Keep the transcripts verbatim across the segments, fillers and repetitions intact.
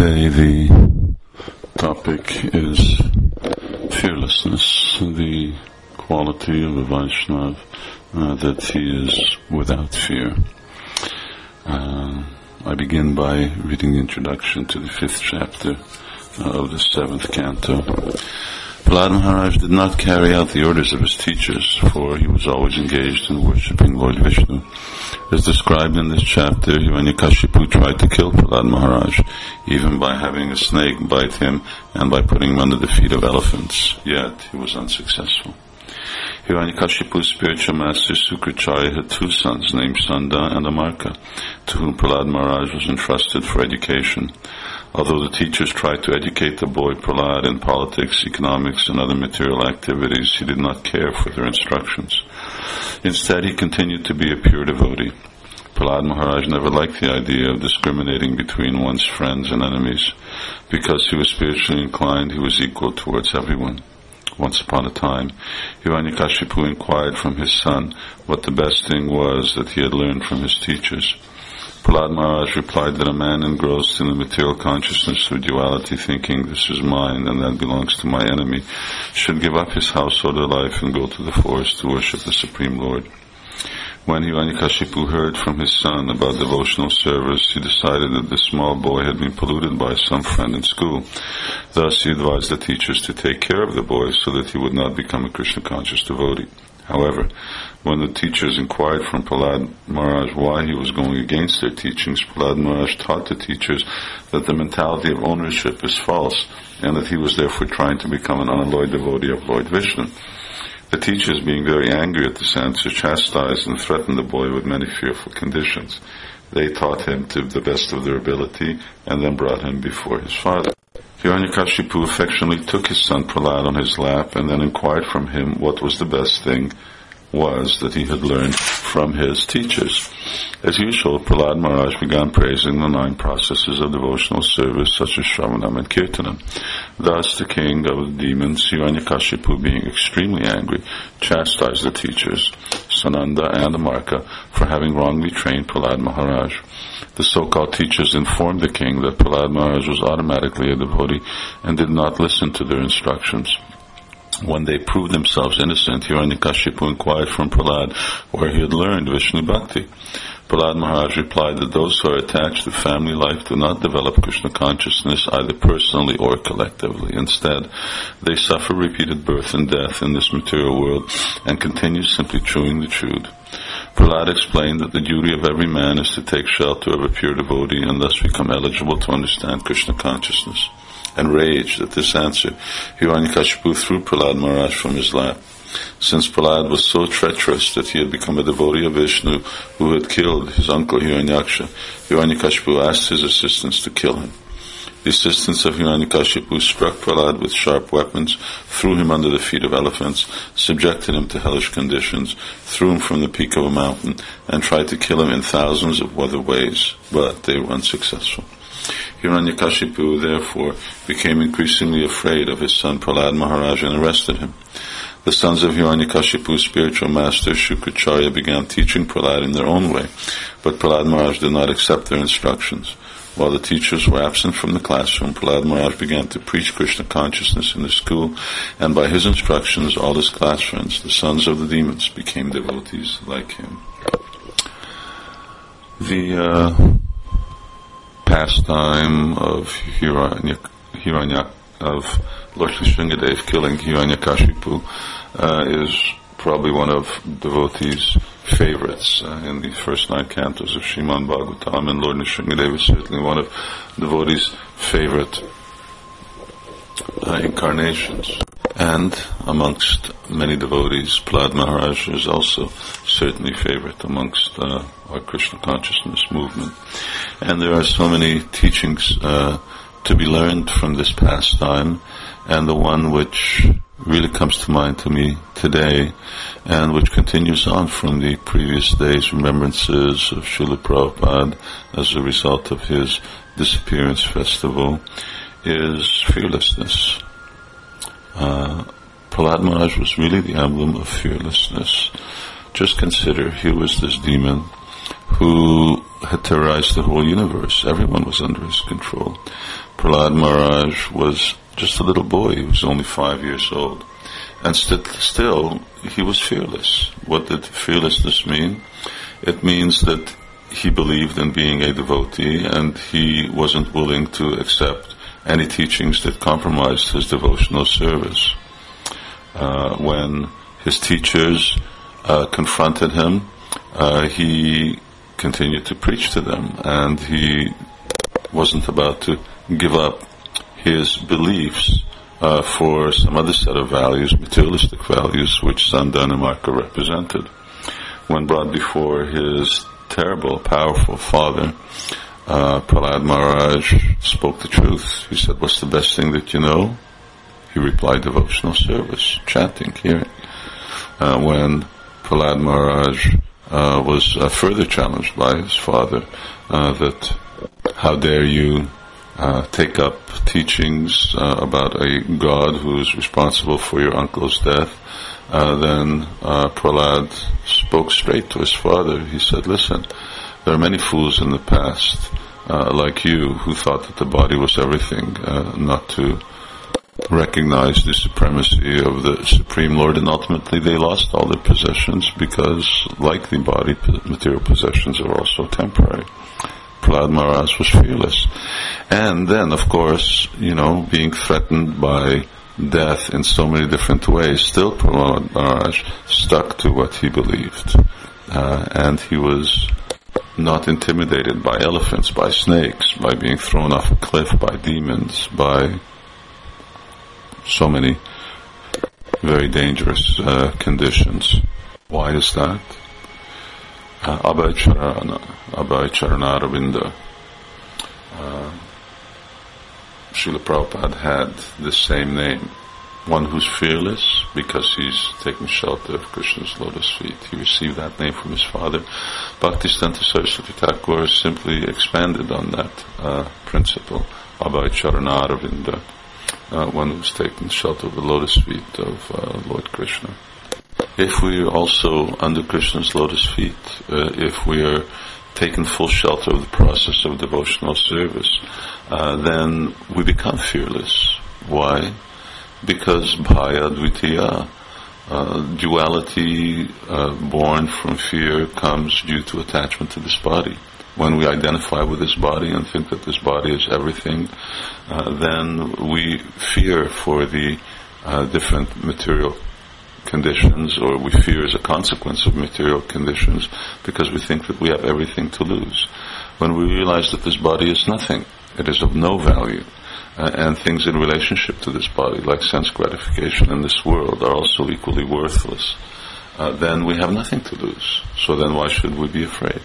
Today the topic is fearlessness, the quality of a Vaishnava, uh, that he is without fear. Uh, I begin by reading the introduction to the fifth chapter uh, of the seventh canto. Prahlad Maharaj did not carry out the orders of his teachers, for he was always engaged in worshipping Lord Vishnu. As described in this chapter, Hiranyakashipu tried to kill Prahlad Maharaj, even by having a snake bite him and by putting him under the feet of elephants. Yet he was unsuccessful. Hiranyakashipu's spiritual master Sukracharya had two sons named Sanda and Amarka, to whom Prahlad Maharaj was entrusted for education. Although the teachers tried to educate the boy Prahlad in politics, economics, and other material activities, he did not care for their instructions. Instead, he continued to be a pure devotee. Prahlad Maharaj never liked the idea of discriminating between one's friends and enemies. Because he was spiritually inclined, he was equal towards everyone. Once upon a time, Hiranyakashipu inquired from his son what the best thing was that he had learned from his teachers. Prahlad Maharaj replied that a man engrossed in the material consciousness of duality, thinking this is mine and that belongs to my enemy, should give up his householder life and go to the forest to worship the Supreme Lord. When Hiranyakashipu heard from his son about devotional service, he decided that the small boy had been polluted by some friend in school. Thus he advised the teachers to take care of the boy so that he would not become a Krishna-conscious devotee. However, when the teachers inquired from Prahlad Maharaj why he was going against their teachings, Prahlad Maharaj taught the teachers that the mentality of ownership is false and that he was therefore trying to become an unalloyed devotee of Lord Vishnu. The teachers, being very angry at this answer, chastised and threatened the boy with many fearful conditions. They taught him to the best of their ability and then brought him before his father. Hiranyakashipu affectionately took his son Prahlad on his lap and then inquired from him what was the best thing was that he had learned from his teachers. As usual, Prahlad Maharaj began praising the nine processes of devotional service such as Shravanam and Kirtanam. Thus the king of the demons, Hiranyakashipu, being extremely angry, chastised the teachers, Sananda and Amarka, for having wrongly trained Prahlad Maharaj. The so-called teachers informed the king that Prahlad Maharaj was automatically a devotee and did not listen to their instructions. When they proved themselves innocent, Hiranyakashipu inquired from Prahlad where he had learned Vishnu Bhakti. Prahlad Maharaj replied that those who are attached to family life do not develop Krishna consciousness either personally or collectively. Instead, they suffer repeated birth and death in this material world and continue simply chewing the chewed. Prahlad explained that the duty of every man is to take shelter of a pure devotee and thus become eligible to understand Krishna consciousness. Enraged at this answer, Hiranyakashipu threw Prahlad Maharaj from his lap. Since Prahlad was so treacherous that he had become a devotee of Vishnu who had killed his uncle Hiranyaksha, Hiranyakashipu asked his assistants to kill him. The assistants of Hiranyakashipu struck Prahlad with sharp weapons, threw him under the feet of elephants, subjected him to hellish conditions, threw him from the peak of a mountain, and tried to kill him in thousands of other ways, but they were unsuccessful. Hiranyakashipu therefore became increasingly afraid of his son Prahlad Maharaj and arrested him. The sons of Hiranyakashipu's spiritual master Shukracharya began teaching Prahlad in their own way, but Prahlad Maharaj did not accept their instructions. While the teachers were absent from the classroom, Prahlad Maharaj began to preach Krishna consciousness in the school, and by his instructions all his class friends, the sons of the demons, became devotees like him. The uh, pastime of Hiranyak, Hiranyak of Lord Nrsimhadev killing Hiranyakashipu uh, is probably one of devotees' favorites uh, in the first nine cantos of Srimad Bhagavatam, and Lord Nrsimhadev is certainly one of devotees' favorite uh, incarnations. And amongst many devotees, Prahlad Maharaj is also certainly favorite amongst uh, our Krishna consciousness movement. And there are so many teachings uh, to be learned from this pastime, and the one which really comes to mind to me today, and which continues on from the previous days' remembrances of Srila Prabhupada as a result of his disappearance festival, is fearlessness. Uh, Prahlad Maharaj was really the emblem of fearlessness. Just consider, he was this demon who had terrorized the whole universe. Everyone was under his control. Prahlad Maharaj was just a little boy. He was only five years old. And st- still, he was fearless. What did fearlessness mean? It means that he believed in being a devotee, and he wasn't willing to accept any teachings that compromised his devotional service. Uh, when his teachers uh, confronted him, uh, he continued to preach to them, and he wasn't about to give up his beliefs uh, for some other set of values, materialistic values, which Sant Danimarka represented. When brought before his terrible, powerful father, uh, Prahlad Maharaj spoke the truth. He said, "What's the best thing that you know?" He replied, "Devotional service, chanting, hearing." Uh, when Prahlad Maharaj uh, was uh, further challenged by his father, uh, that how dare you uh, take up teachings uh, about a God who is responsible for your uncle's death, uh, then uh, Prahlad spoke straight to his father. He said, "Listen, there are many fools in the past, uh, like you, who thought that the body was everything, uh, not to recognize the supremacy of the Supreme Lord, and ultimately they lost all their possessions because, like the body, material possessions are also temporary." Prahlad Maharaj was fearless. And then, of course, you know, being threatened by death in so many different ways, still Prahlad Maharaj stuck to what he believed. Uh, and he was not intimidated by elephants, by snakes, by being thrown off a cliff, by demons, by so many very dangerous uh, conditions. Why is that? Uh, Abhay Charana, Abhay Charanaravinda. Uh, Srila Prabhupada had the same name. One who's fearless because he's taking shelter of Krishna's lotus feet. He received that name from his father. Bhaktisiddhanta Saraswati Thakur simply expanded on that uh, principle. Abhay Charanaravinda. Uh, one who's taken shelter of the lotus feet of uh, Lord Krishna. If we are also under Krishna's lotus feet, uh, if we are taken full shelter of the process of devotional service, uh, then we become fearless. Why? Because bhaya dvitiya, uh, duality uh, born from fear comes due to attachment to this body. When we identify with this body and think that this body is everything, uh, then we fear for the uh, different material conditions, or we fear as a consequence of material conditions, because we think that we have everything to lose. When we realize that this body is nothing, it is of no value, uh, and things in relationship to this body, like sense gratification in this world, are also equally worthless, uh, then we have nothing to lose. So then why should we be afraid?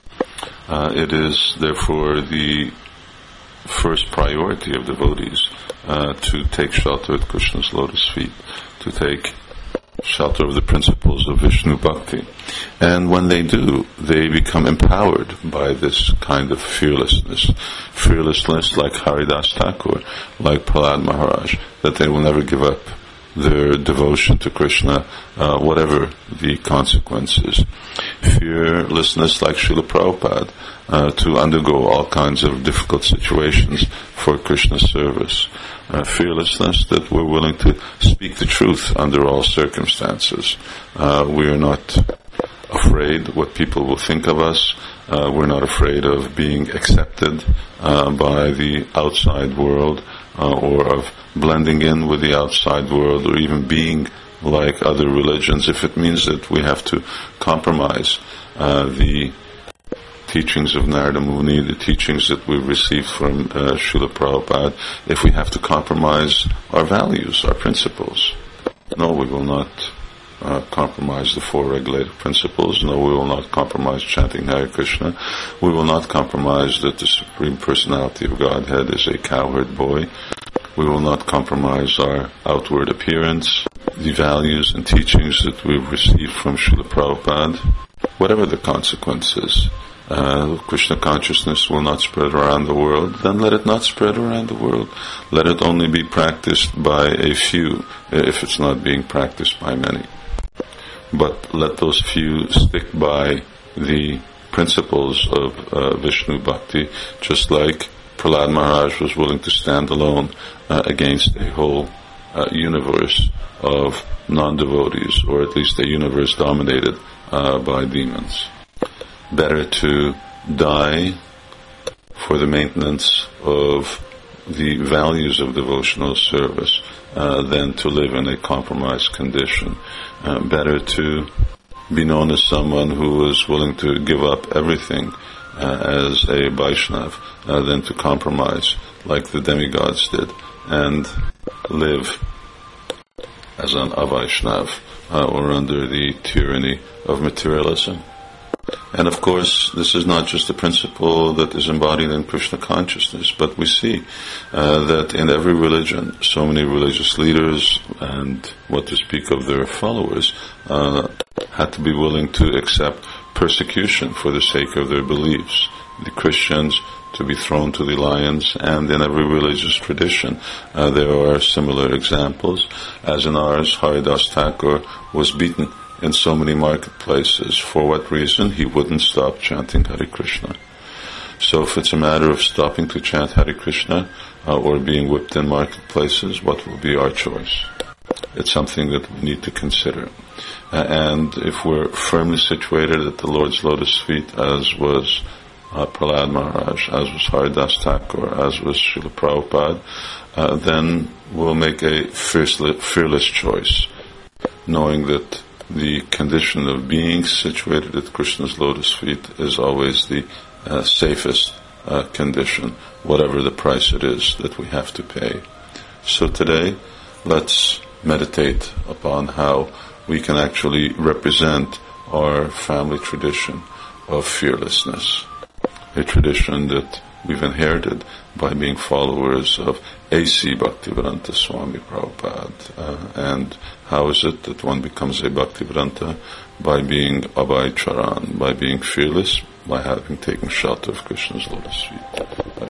Uh, it is therefore the first priority of devotees uh, to take shelter at Krishna's lotus feet, to take shelter of the principles of Vishnu Bhakti. And when they do, they become empowered by this kind of fearlessness. Fearlessness like Haridas Thakur, like Prahlad Maharaj, that they will never give up their devotion to Krishna, uh, whatever the consequences. Fearlessness like Srila Prabhupada, uh, to undergo all kinds of difficult situations for Krishna's service. Uh, fearlessness that we're willing to speak the truth under all circumstances. Uh, we are not afraid what people will think of us. Uh, we're not afraid of being accepted uh, by the outside world, uh, or of blending in with the outside world, or even being like other religions, if it means that we have to compromise uh, the teachings of Narada Muni, the teachings that we've received from uh, Srila Prabhupada, if we have to compromise our values, our principles. No, we will not uh, compromise the four regulative principles. No, we will not compromise chanting Hare Krishna. We will not compromise that the Supreme Personality of Godhead is a cowherd boy. We will not compromise our outward appearance, the values and teachings that we've received from Srila Prabhupada, whatever the consequences. Uh, Krishna consciousness will not spread around the world, then let it not spread around the world. Let it only be practiced by a few, if it's not being practiced by many. But let those few stick by the principles of uh, Vishnu Bhakti, just like Prahlad Maharaj was willing to stand alone uh, against a whole uh, universe of non-devotees, or at least a universe dominated uh, by demons. Better to die for the maintenance of the values of devotional service uh, than to live in a compromised condition. Uh, better to be known as someone who is willing to give up everything uh, as a Vaishnav uh, than to compromise like the demigods did and live as an Avaishnav uh, or under the tyranny of materialism. And of course, this is not just a principle that is embodied in Krishna consciousness, but we see uh, that in every religion, so many religious leaders, and what to speak of their followers, uh, had to be willing to accept persecution for the sake of their beliefs. The Christians to be thrown to the lions, and in every religious tradition uh, there are similar examples. As in ours, Haridas Thakur was beaten in so many marketplaces. For what reason? He wouldn't stop chanting Hare Krishna. So if it's a matter of stopping to chant Hare Krishna uh, or being whipped in marketplaces, what will be our choice? It's something that we need to consider. Uh, and if we're firmly situated at the Lord's lotus feet, as was uh, Prahlad Maharaj, as was Haridas Thakur, as was Srila Prabhupada, uh, then we'll make a fearless, fearless choice, knowing that the condition of being situated at Krishna's lotus feet is always the uh, safest uh, condition, whatever the price it is that we have to pay. So today, let's meditate upon how we can actually represent our family tradition of fearlessness, a tradition that we've inherited by being followers of A C Bhaktivedanta Swami Prabhupada. Uh, and how is it that one becomes a Bhaktivedanta? By being Abhay Charan, by being fearless, by having taken shelter of Krishna's lotus feet.